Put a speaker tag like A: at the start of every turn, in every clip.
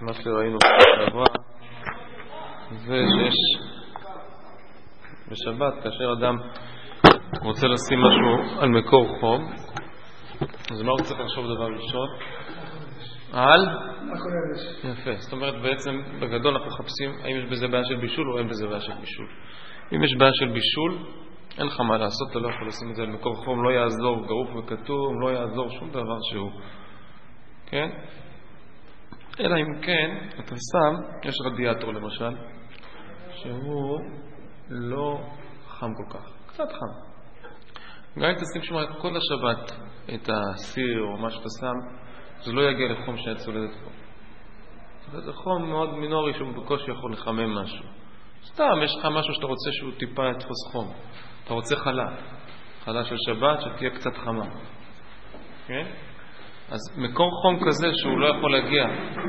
A: מה שראינו שעברה זה שיש בשבת, כאשר אדם רוצה לשים משהו על מקור חום, אז מה הוא צריך לחשוב דבר ראשון? על? יפה. זאת אומרת, בעצם בגדול אנחנו מחפשים האם יש בזה בעיה של בישול או אין בזה בעיה של בישול. אם יש בעיה של בישול, אין לך מה לעשות, אתה לא יכול לשים את זה על מקור חום, לא יעזור גרוף וכתום, לא יעזור שום דבר שהוא. כן? אלא אם כן, אתה שם, יש רדיאטור למשל, שהוא לא חם כל כך, קצת חם. גם אם תשים שם כל השבת את הסיר או מה שאתה שם, זה לא יגיע לחום שאת צולדת פה. זה חום מאוד מינורי שהוא בקושי יכול לחמם משהו. סתם, יש לך משהו שאתה רוצה שהוא טיפה יתפוס חום. אתה רוצה חלה של שבת שתהיה קצת חמה. כן? אז מקור חום כזה שהוא לא יכול להגיע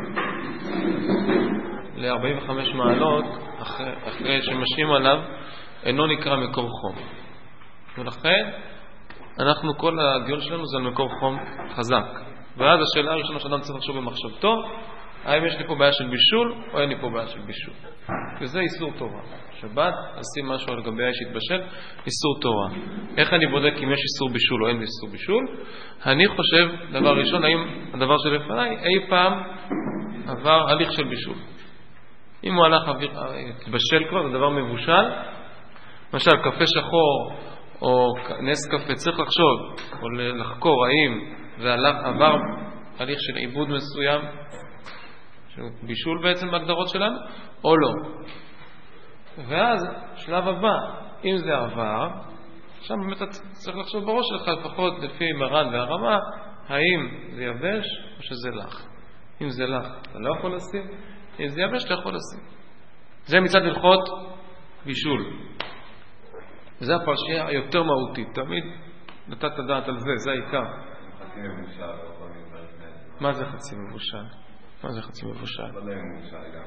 A: ל-45 מעלות אחרי שמשאים עליו, אינו נקרא מקור חום. ולכן, כל הדיון שלנו זה על מקור חום חזק. ואז השאלה הראשונה שאדם צריך לחשוב במחשבתו, האם יש לי פה בעיה של בישול או אין לי פה בעיה של בישול. וזה איסור תורה. שבת, לשים משהו על גבי האש שהתבשל, איסור תורה. איך אני בודק אם יש איסור בישול או אין איסור בישול? אני חושב, דבר ראשון, האם הדבר שלפניי אי פעם עבר הליך של בישול. אם הוא הלך התבשל כבר, זה דבר מבושל, למשל קפה שחור או נס קפה, צריך לחשוב או לחקור האם זה עבר הליך של עיבוד מסוים, בישול בעצם בהגדרות שלנו, או לא. ואז, שלב הבא, אם זה עבר, עכשיו באמת צריך לחשוב בראש שלך, לפחות לפי מרן והרמה, האם זה יבש או שזה לח. אם זה לח, אתה לא יכול לשים, אם זה יבש, אתה יכול לשים. זה מצד הלכות בישול. זה הפרשייה היותר מהותית. תמיד נתת דעת על זה, זה העיקר.
B: חצי מבושל.
A: מה זה חצי מבושל? מה זה חצי מבושל?
B: לא יודע אם מבושל גם.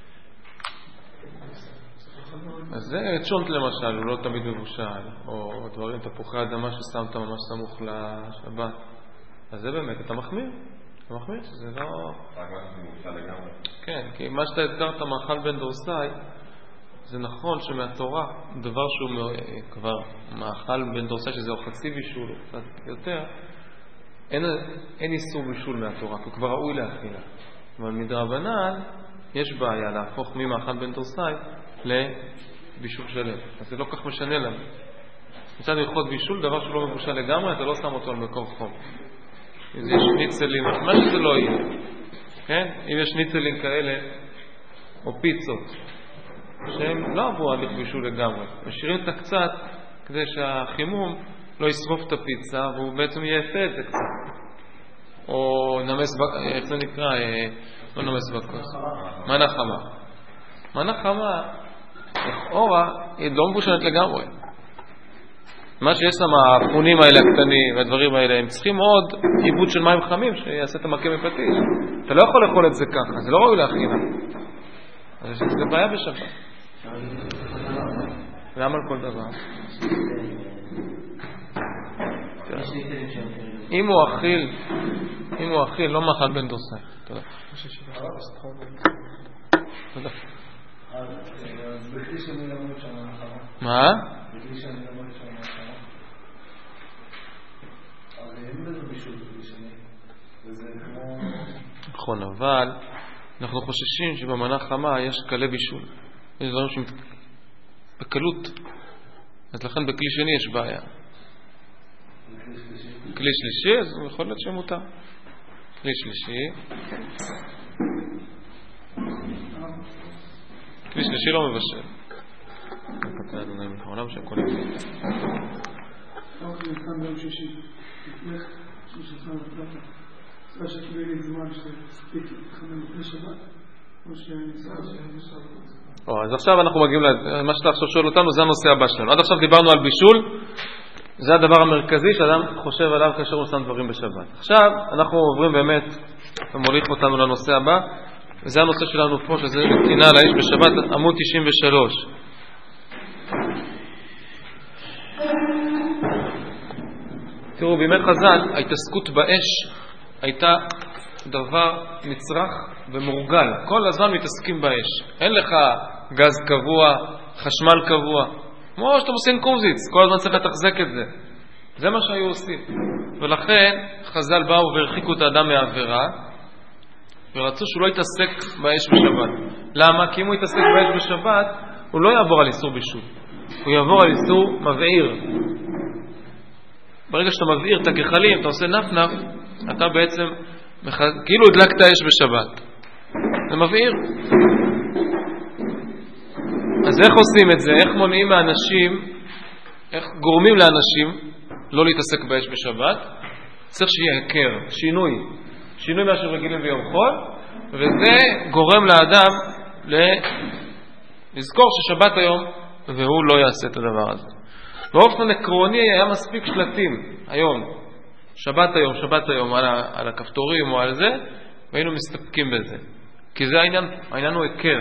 A: אז זה צ'ונט למשל, הוא לא תמיד מבושל, או דברים, תפוחי אדמה ששמת ממש סמוך לשבת. אז זה באמת, אתה מחמיר. אתה מחמיר שזה לא...
B: רק משהו מבושל לגמרי.
A: כן, כי מה שאתה הזכרת מאכל בן דורסאי, זה נכון שמהתורה, דבר שהוא כבר מאכל בן דורסאי, שזה חצי בישול, או קצת יותר, אין איסור בישול מהתורה, כי הוא כבר ראוי להכילה. אבל מדרבנן יש בעיה להפוך ממאכל בן דורסאי לבישול שלם. אז זה לא כך משנה לנו. מצד הלכות בישול, דבר שהוא לא מבושל לגמרי, אתה לא שם אותו על מקור חום. אם יש שניצלים, מה שזה לא יהיה. כן? אם יש שניצלים כאלה, או פיצות, שהם לא עברו הליך בישול לגמרי. משאירים את קצת כדי שהחימום לא ישרוף את הפיצה, והוא בעצם יעפה את זה קצת. או נמס, איך זה נקרא? לא נמס בקוס. מנה חמה. מנה חמה, לכאורה, היא לא מבושלת לגמרי. מה שיש שם, הפונים האלה הקטנים והדברים האלה, הם צריכים עוד עיבוד של מים חמים שיעשה את המכה מפטיש. אתה לא יכול לאכול את זה ככה, זה לא ראוי להכינה. אז זה בעיה בשבת. למה על כל דבר? אם הוא אכיל, לא מאכל בן דורסאי. תודה. תודה. מה? נכון, אבל אנחנו חוששים שבמנה חמה יש קלה בישול. יש דברים שהם בקלות. אז לכן בכלי שני יש בעיה. כלי שלישי, אז יכול להיות שמותר. כלי שלישי. כלי שלישי לא מבשל. נקטע אדוני העולם שהם קונים. אז עכשיו אנחנו מגיעים למה שאתה עכשיו שואל אותנו, זה הנושא הבא שלנו. עד עכשיו דיברנו על בישול, זה הדבר המרכזי שאדם חושב עליו כאשר הוא שם דברים בשבת. עכשיו אנחנו עוברים באמת ומוליך אותנו לנושא הבא, וזה הנושא שלנו פה, שזה נתינה על האש בשבת, עמוד 93. תראו, בימי חז"ל ההתעסקות באש הייתה דבר מצרך ומורגל. כל הזמן מתעסקים באש. אין לך גז קבוע, חשמל קבוע. כמו שאתם עושים קומזיץ, כל הזמן צריך לתחזק את זה. זה מה שהיו עושים. ולכן חז"ל באו והרחיקו את האדם מהעבירה, ורצו שהוא לא יתעסק באש בשבת. למה? כי אם הוא יתעסק באש בשבת, הוא לא יעבור על איסור בישול. הוא יעבור על איסור מבעיר. ברגע שאתה מבעיר את הגחלים, אתה עושה נפנף, אתה בעצם כאילו הדלקת אש בשבת. זה מבעיר. אז איך עושים את זה? איך מונעים מאנשים, איך גורמים לאנשים לא להתעסק באש בשבת? צריך שיהיה הכר, שינוי מה שרגילים ביום חול, וזה גורם לאדם לזכור ששבת היום, והוא לא יעשה את הדבר הזה. באופן עקרוני היה מספיק שלטים היום, שבת היום על הכפתורים או על זה, והיינו מסתפקים בזה. כי זה העניין הוא הכר.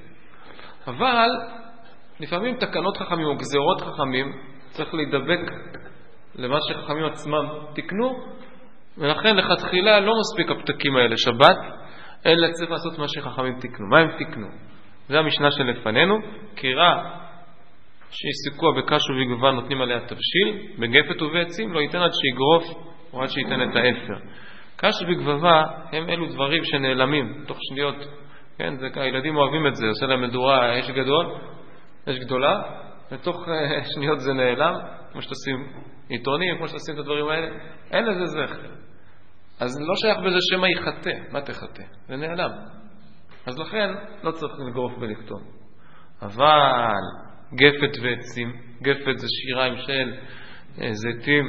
A: אבל לפעמים תקנות חכמים או גזירות חכמים צריך להידבק למה שחכמים עצמם תקנו, ולכן לכתחילה לא מספיק הפתקים האלה שבת, אלא צריך לעשות מה שחכמים תקנו. מה הם תקנו? זה המשנה שלפנינו. קירה שיסיקוע בקש ובגבעה נותנים עליה תבשיל, בגפת ובעצים לא ייתן עד שיגרוף או עד שייתן את האפר. קש ובגבעה הם אלו דברים שנעלמים תוך שניות. כן, הילדים אוהבים את זה, עושה להם מדורה, אש גדולה, ותוך שניות זה נעלם, כמו שתשים עיתונים, כמו שתשים את הדברים האלה, אין לזה זכר. אז לא שייך בזה שמה יחטא, מה תחטא? זה נעלם. אז לכן לא צריך לגרוף ולכתוב. אבל גפת ועצים, גפת זה שיריים של זיתים,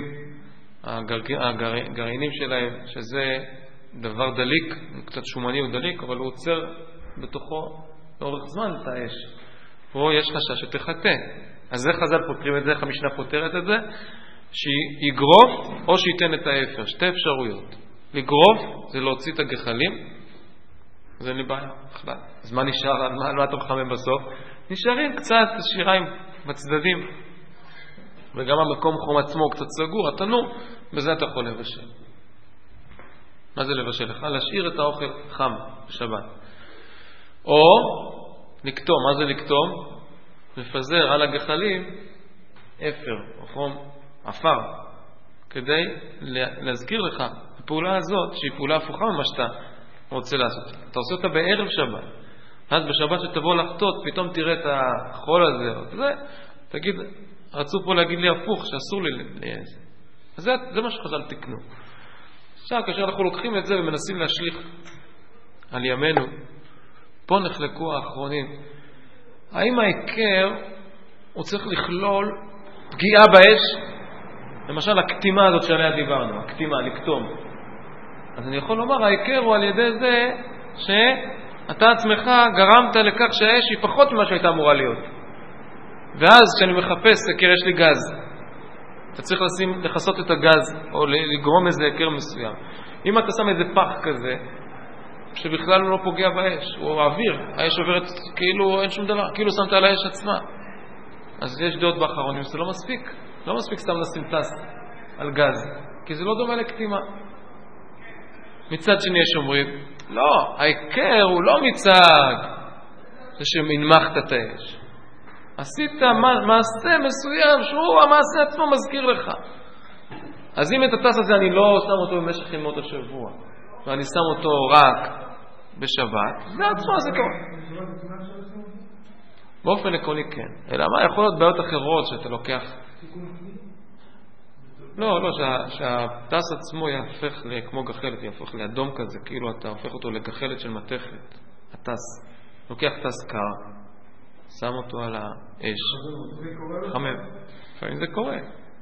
A: הגרעינים שלהם, שזה דבר דליק, קצת שומני הוא דליק, אבל הוא עוצר בתוכו לאורך זמן את האש. פה יש חשש שתחטא. אז זה חז"ל פותרים את זה, איך המשנה פותרת את זה? שיגרוף או שייתן את האפר. שתי אפשרויות. לגרוף זה להוציא את הגחלים, זה אין לי בעיה. אז מה נשאר? מה אתה מחמם בסוף? נשארים קצת שיריים בצדדים. וגם המקום חום עצמו קצת סגור, התנור, בזה אתה יכול לבשל. מה זה לבשל לך? להשאיר את האוכל חם בשבת. או לקטום. מה זה לקטום? לפזר על הגחלים אפר או חום אפר, כדי להזכיר לך הפעולה הזאת שהיא פעולה הפוכה ממה שאתה רוצה לעשות. אתה עושה אותה בערב שבת, אז בשבת שתבוא לחטות פתאום תראה את החול הזה וזה, תגיד, רצו פה להגיד לי הפוך שאסור לי לזה. אז זה מה שחז"ל תקנו. עכשיו כאשר אנחנו לוקחים את זה ומנסים להשליך על ימינו, פה נחלקו האחרונים. האם העיקר הוא צריך לכלול פגיעה באש? למשל הקטימה הזאת שעליה דיברנו, הקטימה, לקטום. אז אני יכול לומר, העיקר הוא על ידי זה שאתה עצמך גרמת לכך שהאש היא פחות ממה שהייתה אמורה להיות. ואז כשאני מחפש עיקר, יש לי גז. אתה צריך לחסות את הגז או לגרום איזה עיקר מסוים. אם אתה שם איזה פח כזה, שבכלל לא פוגע באש, הוא האוויר, האש עוברת כאילו אין שום דבר, כאילו שמת על האש עצמה. אז יש דעות באחרונים, זה לא מספיק. לא מספיק סתם לשים טס על גז, כי זה לא דומה לקטימה. מצד שני יש אומרים, לא, העיקר הוא לא מצד זה שמנמחת את האש. עשית מעשה מסוים שהוא המעשה עצמו מזכיר לך. אז אם את הטס הזה אני לא שם אותו במשך ימות השבוע, ואני שם אותו רק בשבת, זה עצמו זה קורה. באופן עקרוני כן. אלא מה, יכול להיות בעיות אחרות שאתה לוקח. לא, שהטס עצמו יהפך כמו גחלת, יהפוך לאדום כזה, כאילו אתה הופך אותו לגחלת של מתכת. הטס. לוקח טס קר, שם אותו על האש. חמם. לפעמים זה קורה.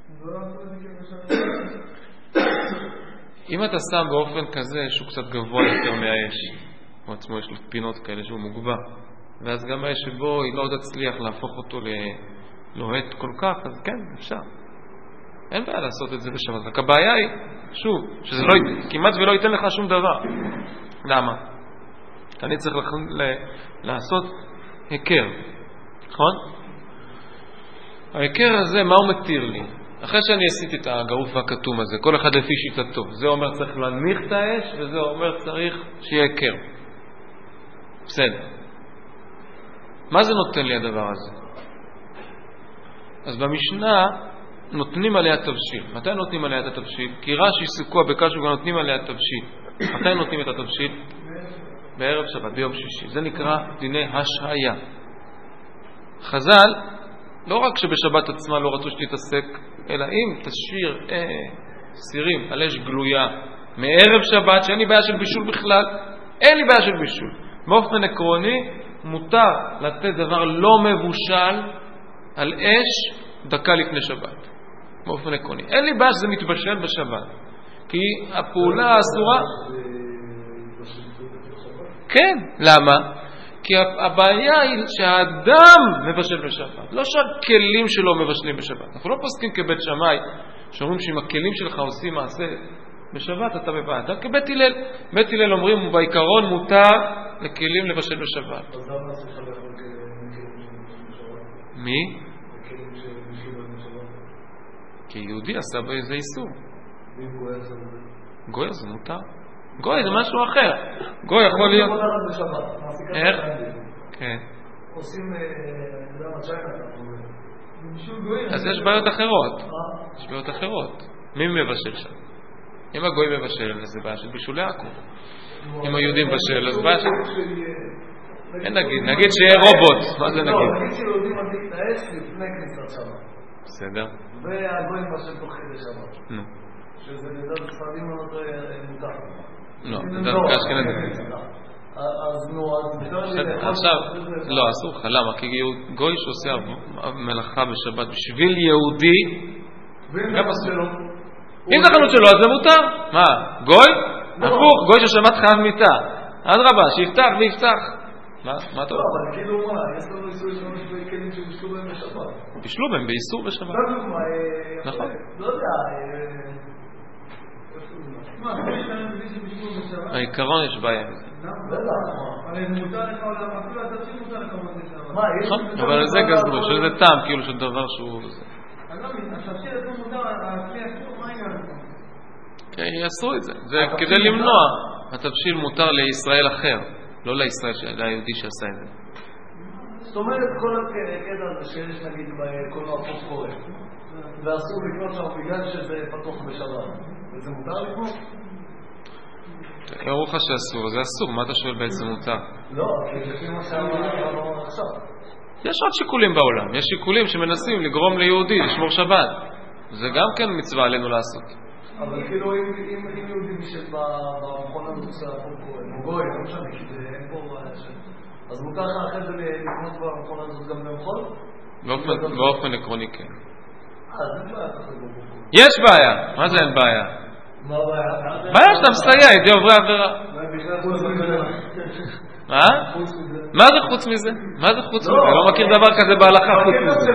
A: אם אתה שם באופן כזה שהוא קצת גבוה יותר מהאש, הוא עצמו יש לו פינות כאלה שהוא מוגבה, ואז גם האש שבו היא לא עוד תצליח להפוך אותו ללוהט כל כך, אז כן, אפשר. אין בעיה לעשות את זה בשבת. רק הבעיה היא, שוב, שזה כמעט ולא ייתן לך שום דבר. למה? אני צריך לעשות הכר. נכון? ההכר הזה, מה הוא מתיר לי? אחרי שאני עשיתי את הגרוף והכתום הזה, כל אחד לפי שיטתו, זה אומר צריך להנמיך את האש, וזה אומר צריך שיהיה קר. בסדר. מה זה נותן לי הדבר הזה? אז במשנה נותנים עליה תבשיל. מתי נותנים עליה את התבשיל? כי רש"י סוכות בקשו גם נותנים עליה תבשיל. מתי נותנים את התבשיל? בערב שבת, ביום שישי. זה נקרא דיני השהיה. חז"ל, לא רק שבשבת עצמה לא רצו שתתעסק, אלא אם תשאיר סירים על אש גלויה מערב שבת, שאין לי בעיה של בישול בכלל, אין לי בעיה של בישול. באופן עקרוני, מותר לתת דבר לא מבושל על אש דקה לפני שבת. באופן עקרוני. אין לי בעיה שזה מתבשל בשבת. כי הפעולה האסורה... כן, למה? כי הבעיה היא שהאדם מבשל בשבת. לא שהכלים שלו מבשלים בשבת. אנחנו לא פוסקים כבית שמאי, שאומרים שאם הכלים שלך עושים מעשה בשבת, אתה בבעיה. אתה כבית הלל. בית הלל אומרים, בעיקרון מותר לכלים לבשל בשבת.
C: אז למה צריך לבשל בכלים בשבת?
A: מי?
C: בכלים שבשל בשבת.
A: כי יהודי עשה באיזה איסור.
C: ואם גוי עשה בזה?
A: גוי זה מותר. גוי זה משהו אחר. גוי יכול להיות... איך? כן.
C: עושים, אני יודע מה, צ'יינה.
A: אז יש בעיות אחרות. יש בעיות אחרות. מי מבשל שם? אם הגוי מבשל, אז זה בעיה של בישולי עכו. אם היהודים מבשל, אז בעיה של... נגיד שיהיה רובוט. מה זה נגיד?
C: נגיד שיהודים מדליק את האש לפני כניסת שבת.
A: בסדר.
C: והגוי מבשל תוך כדי שבת.
A: נו.
C: שזה לדעת ספרדים מותר.
A: לא, זה דווקא אשכנזי.
C: אז נו, אז...
A: עכשיו, לא, אסור לך. למה? כי גוי שעושה מלאכה בשבת בשביל יהודי, גם אסור. אם זה חנות שלו, אז זה מותר. מה? גוי? הפוך, גוי ששבת חייב מיטה. אדרבה, שיפתח ויפתח. מה אתה
C: לא, אבל כאילו מה, יש לנו איסור שלנו שבי כלים שבשלו בהם בשבת.
A: בשלו בהם באיסור בשבת.
C: לא דוגמה,
A: נכון.
C: לא יודע.
A: העיקרון יש בעיה עם זה.
C: הרי מותר לך עולם, אפילו התפשיל מותר לך עולם.
A: אבל זה גזרו, שזה טעם כאילו של דבר שהוא...
C: אני לא מבין, התפשיל עצמו מותר, הכלי אסור, מה העניין?
A: כן, יעשו את זה. זה כדי למנוע. התפשיל מותר לישראל אחר, לא ליהודי שעשה את זה.
C: זאת אומרת, כל הקטע הזה שיש נגיד בכל הפופקורן, ואסור לקנות שם בגלל שזה פתוח בשבת. וזה מותר לקנות?
A: ברוך שאסור, זה אסור, מה אתה שואל בעצם מותר?
C: לא, כי לפי מה שאמרנו עכשיו.
A: יש עוד שיקולים בעולם, יש שיקולים שמנסים לגרום ליהודי לשמור שבת. זה גם כן מצווה עלינו לעשות.
C: אבל כאילו אם יהודי בשביל במכון הזה עושה הפופקורן, או גוי, לא משנה, כי זה אין פה... אז מותר לך אחרי זה לקנות במכון הזה גם למחול?
A: באופן עקרוני כן.
C: אז אין בעיה תחת בפופקורן.
A: יש בעיה, מה זה אין בעיה?
C: מה הבעיה?
A: בעיה שאתה מסייע, ידי עוברי עבירה. מה? מה זה חוץ מזה? מה זה חוץ מזה? לא מכיר דבר כזה בהלכה חוץ מזה.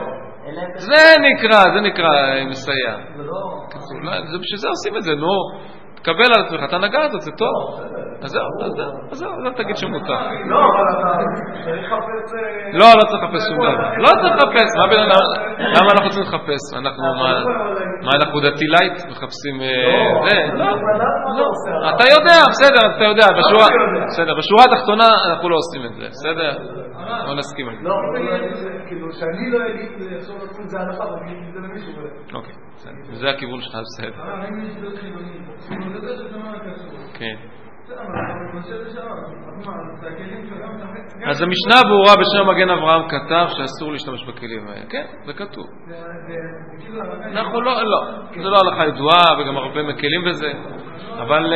A: זה נקרא מסייע. זה בשביל זה עושים את זה, נו. תקבל על עצמך, את ההנהגה הזאת, זה טוב. אז זהו, לא תגיד שמותר.
C: לא, אבל אתה צריך לחפש...
A: לא צריך לחפש שום דבר. לא צריך לחפש. למה אנחנו צריכים לחפש? מה, אנחנו דתי לייט? מחפשים... אתה יודע, בסדר, אתה יודע. בשורה התחתונה אנחנו לא עושים את זה, בסדר? לא נסכים על זה.
C: לא, כאילו שאני לא אגיד עכשיו לעשות את זה הלכה, אבל אני אגיד את זה למישהו.
A: אוקיי, זה הכיוון שלך, בסדר. כן. אז המשנה ברורה בשם מגן אברהם כתב שאסור להשתמש בכלים האלה. כן, זה כתוב. אנחנו לא, זה לא הלכה ידועה וגם הרבה מקלים בזה, אבל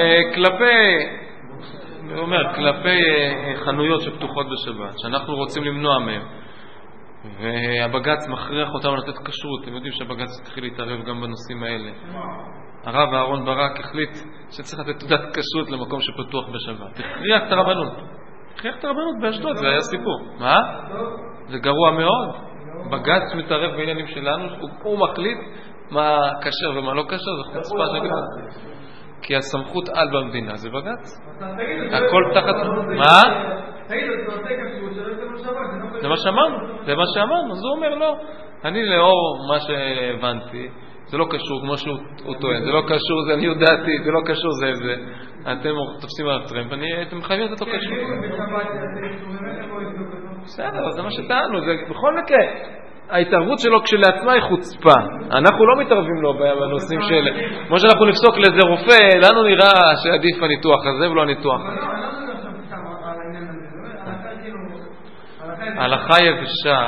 A: כלפי חנויות שפתוחות בשבת, שאנחנו רוצים למנוע מהם, והבג"ץ מכריח אותם לתת כשרות. אתם יודעים שהבג"ץ התחיל להתערב גם בנושאים האלה. הרב אהרון ברק החליט שצריך לתת תעודת כשרות למקום שפתוח בשבת. הכריח את הרבנות. הכריח את הרבנות באשדוד, זה היה סיפור. מה? זה גרוע מאוד. בג"ץ מתערב בעניינים שלנו, הוא מחליט מה כשר ומה לא כשר, זה חוצפה של גדול. כי הסמכות על במדינה זה בג"ץ. הכל תחת... מה?
C: תגיד, אתה עושה כשרות שלא יתנו שבת.
A: זה מה שאמרנו, אז הוא אומר לא. אני לאור מה שהבנתי, זה לא קשור כמו שהוא טוען, זה לא קשור, זה אני יודעתי, זה לא קשור, זה. אתם תופסים על הטרמפ, אתם חייבים את אותו קשור. בסדר, זה מה שטענו, זה בכל מקרה. ההתערבות שלו כשלעצמה היא חוצפה. אנחנו לא מתערבים לו בנושאים של... כמו שאנחנו נפסוק לאיזה רופא, לנו נראה שעדיף הניתוח הזה ולא הניתוח הזה. הלכה יבשה...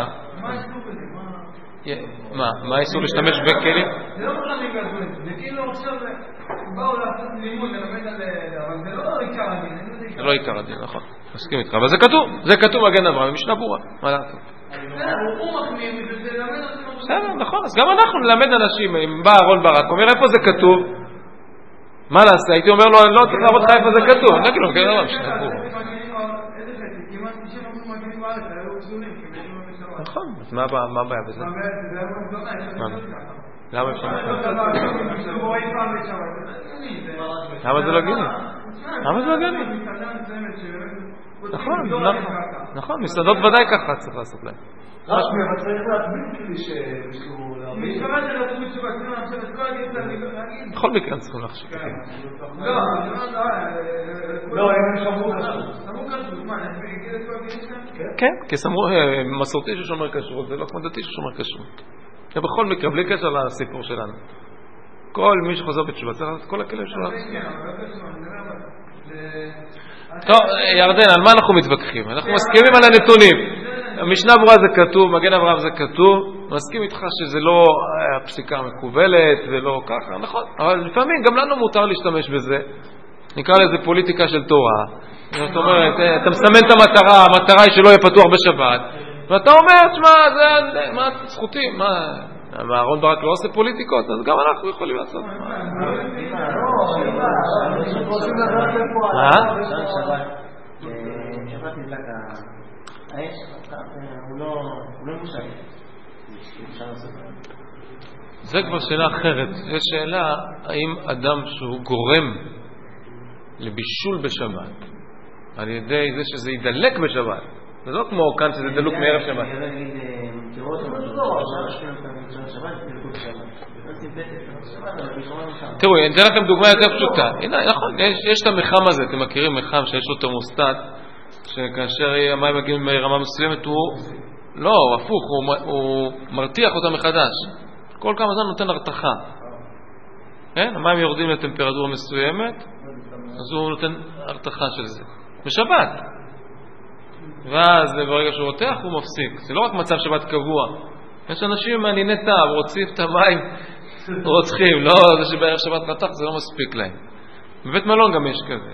A: מה איסור להשתמש בכלים?
C: זה לא כללים גזולים, זה כאילו עכשיו באו לעשות לימוד ללמד על... אבל זה לא עיקר הדין.
A: זה לא עיקר הדין, נכון. מסכים איתך, אבל זה כתוב מגן אברהם, משנה ברורה. מה לעשות?
C: הוא מחמיא וזה ללמד אנשים...
A: בסדר, נכון, אז גם אנחנו נלמד אנשים. אם בא אהרון ברק, אומר איפה זה כתוב? מה לעשות? הייתי אומר לו, לא צריך להראות לך איפה זה כתוב. אני אגיד לו, מגן אברהם, משנה ברורה. נכון, אז מה הבעיה בזה? למה אפשר למה זה לא גני? למה זה לא גני? נכון, מסעדות ודאי ככה צריך לעשות להם.
C: אבל צריך להטביל כלי שישלו להבין.
A: בכל מקרה צריכים לחשוב.
C: לא, הם שמרו כשרות.
A: כן, כי מסורתי ששומר כשרות, זה לא כמו דתי ששומר כשרות. ובכל מקרה, בלי קשר לסיפור שלנו. כל מי שחוזר בתשובה, צריך לעשות כל הכלים שלנו. טוב, ירדן, על מה אנחנו מתווכחים? אנחנו מסכימים על הנתונים. המשנה ברורה זה כתוב, מגן אברהם זה כתוב, מסכים איתך שזה לא הפסיקה המקובלת ולא ככה, נכון, אבל לפעמים גם לנו מותר להשתמש בזה, נקרא לזה פוליטיקה של תורה, זאת אומרת, אתה מסמן את המטרה, המטרה היא שלא יהיה פתוח בשבת, ואתה אומר, תשמע, מה זכותי, מה, אהרון ברק לא עושה פוליטיקות, אז גם אנחנו יכולים לעשות.
D: הוא לא מושג.
A: זה כבר שאלה אחרת. יש שאלה האם אדם שהוא גורם לבישול בשבת על ידי זה שזה ידלק בשבת, זה לא כמו כאן שזה דלוק מערב שבת. תראו, אני אתן לכם דוגמה יותר פשוטה. הנה, נכון, יש את המחם הזה, אתם מכירים מחם שיש לו תרמוסטט, שכאשר המים מגיעים ברמה מסוימת הוא לא, הפוך, הוא מרתיח אותה מחדש. כל כמה זמן נותן הרתחה. כן? המים יורדים לטמפרטורה מסוימת, אז הוא נותן הרתחה של זה. בשבת. ואז ברגע שהוא רותח הוא מפסיק. זה לא רק מצב שבת קבוע. יש אנשים מענייני טעם, רוצים את המים, רוצחים. לא, זה שבערב שבת רתח זה לא מספיק להם. בבית מלון גם יש כזה.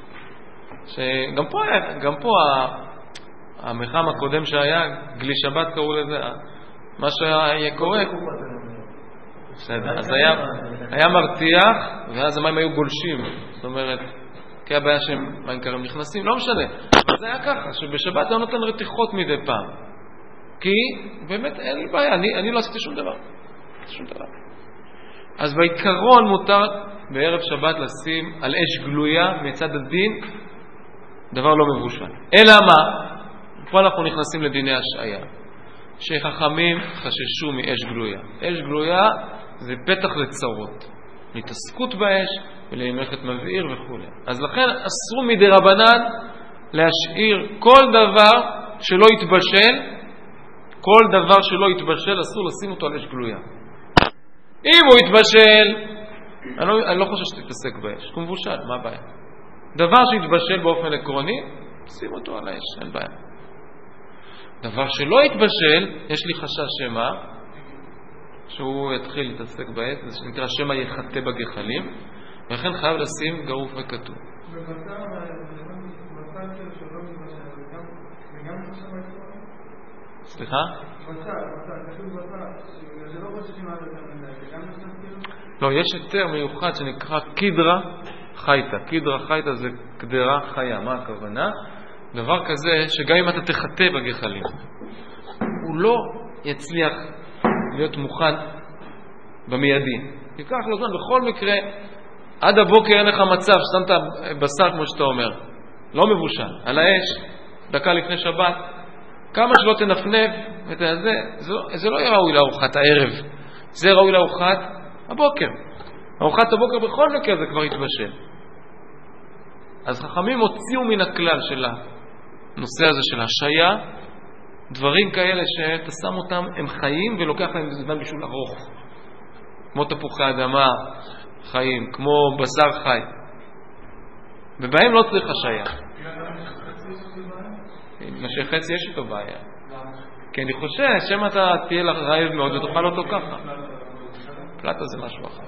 A: שגם פה המחם הקודם שהיה, גלי שבת קראו לזה, מה שהיה קורה, בסדר, אז היה מרתיח, ואז המים היו גולשים, זאת אומרת, כי הבעיה שהם מים קרים נכנסים, לא משנה, אבל זה היה ככה, שבשבת זה לא נותן רתיחות מדי פעם, כי באמת אין לי בעיה, אני לא עשיתי שום דבר, אז בעיקרון מותר בערב שבת לשים על אש גלויה מצד הדין, דבר לא מבושל. אלא מה? פה אנחנו נכנסים לדיני השעיה. שחכמים חששו מאש גלויה. אש גלויה זה פתח לצרות. להתעסקות באש ולמלאכת מבעיר וכו'. אז לכן אסרו מדי רבנן להשאיר כל דבר שלא יתבשל, אסור לשים אותו על אש גלויה. אם הוא יתבשל, אני לא חושב שתתעסק באש. הוא מבושל, מה הבעיה? דבר שהתבשל באופן עקרוני, שים אותו על האש, אין בעיה. דבר שלא התבשל, יש לי חשש שמה, שהוא יתחיל להתעסק בעת, זה נקרא שמה יחטא בגחלים, ולכן חייב לשים גרוף וכתוב. סליחה? לא, יש היתר מיוחד שנקרא קידרה חייטה. קידרה חייטה זה קדרה חיה. מה הכוונה? דבר כזה שגם אם אתה תחטא בגחלים, הוא לא יצליח להיות מוכן במיידי. ייקח לו זמן, בכל מקרה, עד הבוקר אין לך מצב ששמת בשר כמו שאתה אומר, לא מבושל, על האש, דקה לפני שבת, כמה שלא תנפנף את זה לא יהיה ראוי לארוחת הערב, זה ראוי לארוחת הבוקר. ארוחת הבוקר בכל מקרה זה כבר יתבשל. אז חכמים הוציאו מן הכלל של הנושא הזה של השעיה, דברים כאלה שאתה שם אותם, הם חיים ולוקח להם זמן בשביל ארוך. כמו תפוחי אדמה חיים, כמו בשר חי. ובהם לא צריך השעיה. נשי חצי יש איתו בעיה. כי אני חושב שמה אתה תהיה לך רעב מאוד ותאכל אותו ככה. פלטה זה משהו אחר.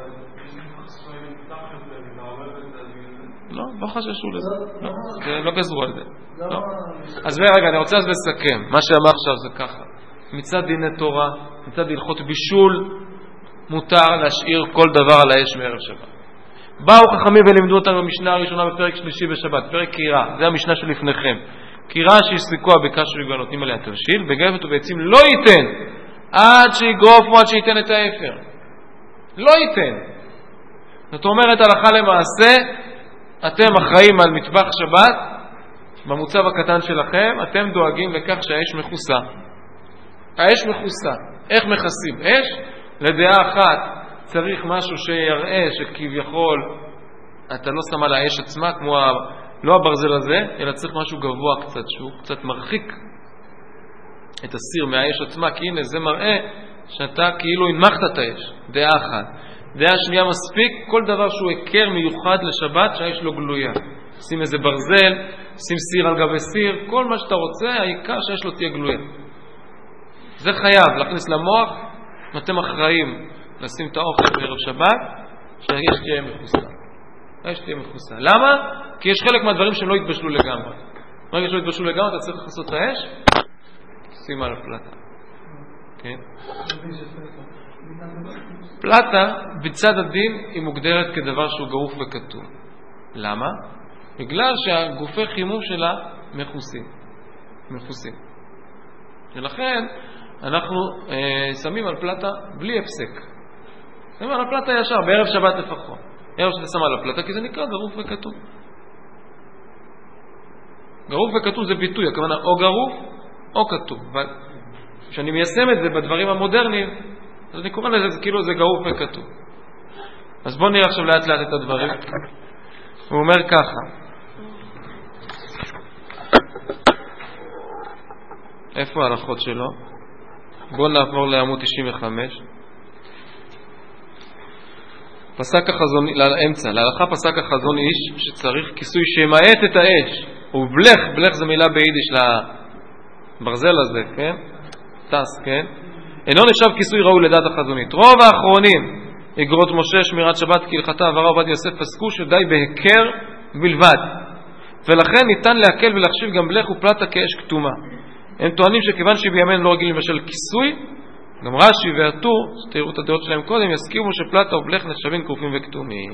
A: לא חששו לזה. לא גזרו על זה. אז רגע, אני רוצה לסכם. מה שאמר עכשיו זה ככה. מצד דיני תורה, מצד הלכות בישול, מותר להשאיר כל דבר על האש מערב שבת. באו חכמים ולימדו אותנו במשנה הראשונה בפרק שלישי בשבת, פרק קירה, זה המשנה שלפניכם. קירה שהסליקוה בקש וגבל נותנים עליה תבשיל, בגבת וביצים לא ייתן עד שיגרוף או עד שייתן את האפר. לא ייתן. זאת אומרת, הלכה למעשה, אתם אחראים על מטבח שבת, במוצב הקטן שלכם, אתם דואגים לכך שהאש מכוסה. האש מכוסה. איך מכסים אש? לדעה אחת צריך משהו שיראה שכביכול אתה לא שם על האש עצמה, כמו לא הברזל הזה, אלא צריך משהו גבוה קצת, שהוא קצת מרחיק את הסיר מהאש עצמה, כי הנה זה מראה שאתה כאילו הנמכת את האש. דעה אחת. דעה שנייה, מספיק כל דבר שהוא הכר מיוחד לשבת שהאש לא גלויה. שים איזה ברזל, שים סיר על גבי סיר, כל מה שאתה רוצה, העיקר שהאש לא תהיה גלויה. זה חייב להכניס למוח, אתם אחראים לשים את האוכל בערב שבת, שהאש תהיה מכוסה. האש תהיה מכוסה. למה? כי יש חלק מהדברים שהם לא יתבשלו לגמרי. ברגע שלא יתבשלו לגמרי, אתה צריך לחסות את האש, שים על הפלטה. כן? פלטה, בצד הדין, היא מוגדרת כדבר שהוא גרוף וכתוב. למה? בגלל שהגופי חימום שלה מכוסים. ולכן, אנחנו שמים על פלטה בלי הפסק. שמים על הפלטה ישר, בערב שבת לפחות. ערב שאתה שם על הפלטה, כי זה נקרא גרוף וכתוב. גרוף וכתוב זה ביטוי, הכוונה או גרוף או כתוב. אבל כשאני מיישם את זה בדברים המודרניים, אז אני קורא לזה כאילו זה גרוף וכתוב. אז בואו נראה עכשיו לאט לאט את הדברים. הוא אומר ככה. איפה ההלכות שלו? בואו נעבור לעמוד 95. פסק החזון, לאמצע, להלכה פסק החזון איש שצריך כיסוי שמעט את האש. ובלך זה מילה ביידיש לברזל הזה, כן? טס, כן? אינו נחשב כיסוי ראוי לדעת החזונית. רוב האחרונים, אגרות משה, שמירת שבת, כהלכתה עברה עובדיה יוסף, פסקו שדי בהיכר בלבד. ולכן ניתן להקל ולהחשיב גם בלך ופלטה כאש כתומה. הם טוענים שכיוון שבימינו לא רגילים בשל כיסוי, גם רש"י והטור, שתראו את הדעות שלהם קודם, יסכימו שפלטה ובלך נחשבים כרופים וכתומים.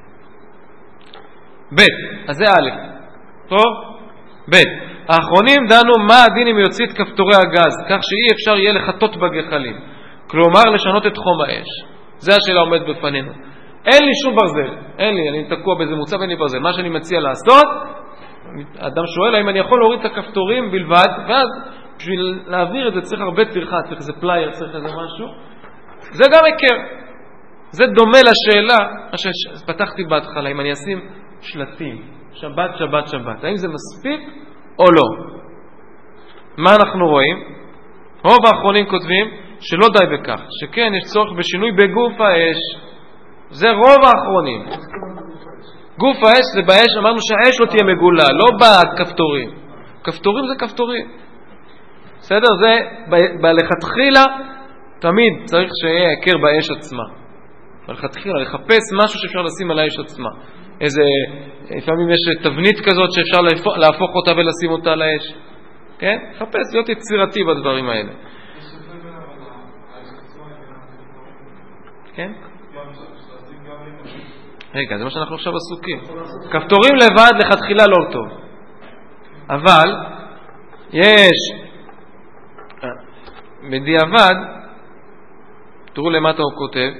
A: ב', אז זה א', טוב? ב', האחרונים דנו מה הדין אם יוציא את כפתורי הגז, כך שאי אפשר יהיה לחטות בגחלים, כלומר לשנות את חום האש. זה השאלה עומד בפנינו. אין לי שום ברזל, אני תקוע באיזה מוצב, אין לי ברזל. מה שאני מציע לעשות, אדם שואל האם אני יכול להוריד את הכפתורים בלבד, ואז בשביל להעביר את זה צריך הרבה טרחה, צריך איזה פלייר, צריך איזה משהו. זה גם הכר. זה דומה לשאלה, מה שפתחתי בהתחלה, אם אני אשים שלטים, שבת, שבת, שבת. האם זה מספיק או לא? מה אנחנו רואים? רוב האחרונים כותבים שלא די בכך, שכן יש צורך בשינוי בגוף האש. זה רוב האחרונים. גוף האש זה באש, אמרנו שהאש לא תהיה מגולה, לא בכפתורים. כפתורים זה כפתורים. בסדר? זה בלכתחילה תמיד צריך שיהיה הכר באש עצמה. בלכתחילה לחפש משהו שאפשר לשים על האש עצמה. לפעמים יש תבנית כזאת שאפשר להפוך אותה ולשים אותה על האש. כן? חפש, להיות יצירתי בדברים האלה. כן? רגע, זה מה שאנחנו עכשיו עסוקים. כפתורים לבד לכתחילה לא טוב. אבל יש בדיעבד, תראו למטה הוא כותב,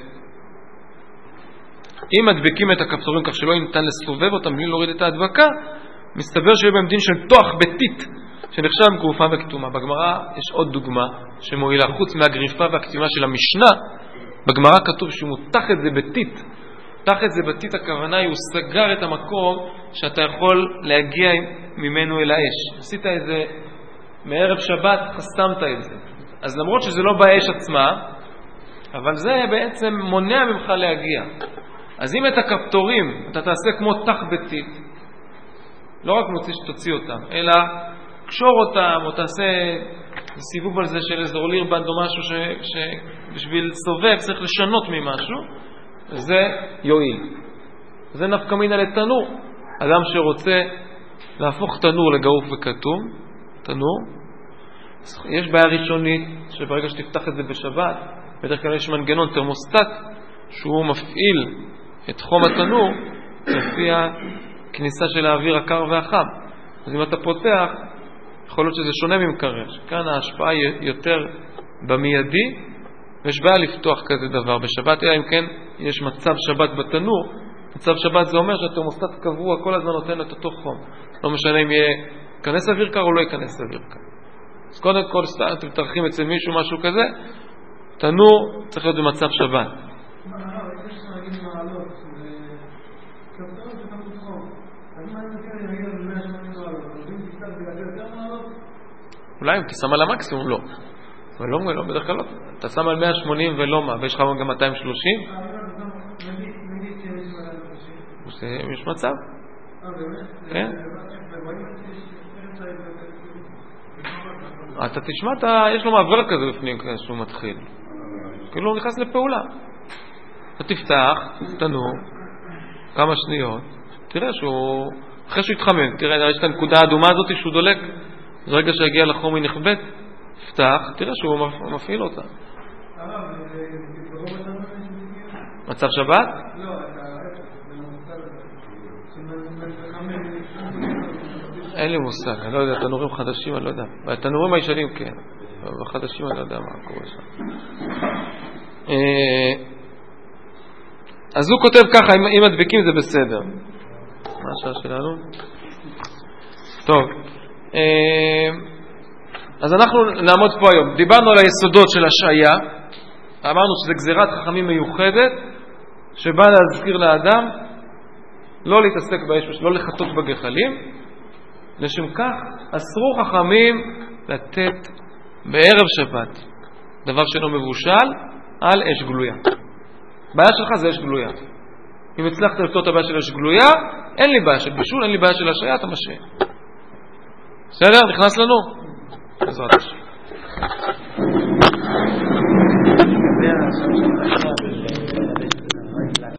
A: אם מדבקים את הכפתורים כך שלא ניתן לסובב אותם בלי להוריד את ההדבקה, מסתבר שיהיה בהם דין של תוח ביתית שנחשב גרופה וכתומה. בגמרא יש עוד דוגמה שמועילה, חוץ מהגריפה והכתימה של המשנה, בגמרא כתוב שהוא מותח את זה בטיט. מותח את זה בטיט, הכוונה היא, הוא סגר את המקום שאתה יכול להגיע ממנו אל האש. עשית את זה מערב שבת, חסמת את זה. אז למרות שזה לא באש עצמה, אבל זה בעצם מונע ממך להגיע. אז אם את הכפתורים אתה תעשה כמו תח בטיט, לא רק תוציא אותם, אלא קשור אותם, או תעשה סיבוב על זה של איזה רולירבנד או משהו שבשביל סובב צריך לשנות ממשהו, זה יועיל. זה נפקא מינה לתנור. אדם שרוצה להפוך תנור לגרוף וכתום, תנור, יש בעיה ראשונית שברגע שתפתח את זה בשבת, בדרך כלל יש מנגנון תרמוסטט שהוא מפעיל את חום התנור לפי הכניסה של האוויר הקר והחם. אז אם אתה פותח, יכול להיות שזה שונה ממקרר, שכאן ההשפעה היא יותר במיידי, ויש בעיה לפתוח כזה דבר בשבת, אלא אם כן יש מצב שבת בתנור. מצב שבת זה אומר שהתרמוסטט קבוע כל הזמן נותן את אותו חום, לא משנה אם יכנס אוויר קר או לא יכנס אוויר קר. אז קודם כל אתם מתארחים אצל מישהו משהו כזה, תנור צריך להיות במצב שבת. אולי אם תשם על המקסימום לא, אבל לא, בדרך כלל לא. אתה שם על 180 ולא מה, ויש לך גם 230, יש מצב. כן, אתה תשמע, יש לו מעבר כזה בפנים כשהוא מתחיל, כאילו הוא נכנס לפעולה. אתה תפתח תנור כמה שניות, תראה שהוא אחרי שהוא יתחמם, תראה, יש את הנקודה האדומה הזאת שהוא דולק, אז רגע שהגיע לחום היא נכבד, פתח, תראה שהוא מפעיל אותה. מצב שבת? לא, אין לי מושג, אני לא יודע, תנורים חדשים אני לא יודע, בתנורים הישנים כן, בחדשים אני לא יודע מה קורה שם. אז הוא כותב ככה, אם מדביקים זה בסדר. מה השעה שלנו? טוב, אז אנחנו נעמוד פה היום. דיברנו על היסודות של השעיה, אמרנו שזה גזירת חכמים מיוחדת שבאה להזכיר לאדם לא להתעסק באש, לא לחטות בגחלים. לשם כך אסרו חכמים לתת בערב שבת דבר שלא מבושל על אש גלויה. בעיה שלך זה אש גלויה. אם הצלחת לפתור את הבעיה של אש גלויה, אין לי בעיה של בישול, אין לי בעיה של השעיה, אתה משעה. בסדר? נכנס לנו? בעזרת השם.